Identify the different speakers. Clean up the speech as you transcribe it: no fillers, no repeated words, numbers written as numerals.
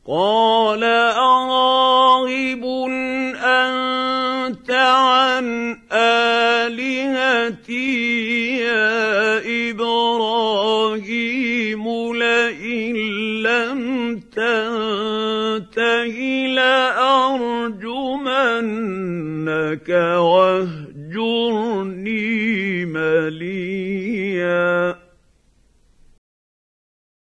Speaker 1: قَالَ أَرَاغِبٌ أَنتَ عَنْ آلِهَتِي يَا إِبْرَاهِيمُ لَئِن لَّمْ تَنتَهِ لَأَرْجُمَنَّكَ وَاهْجُرْنِي مَلِيًّا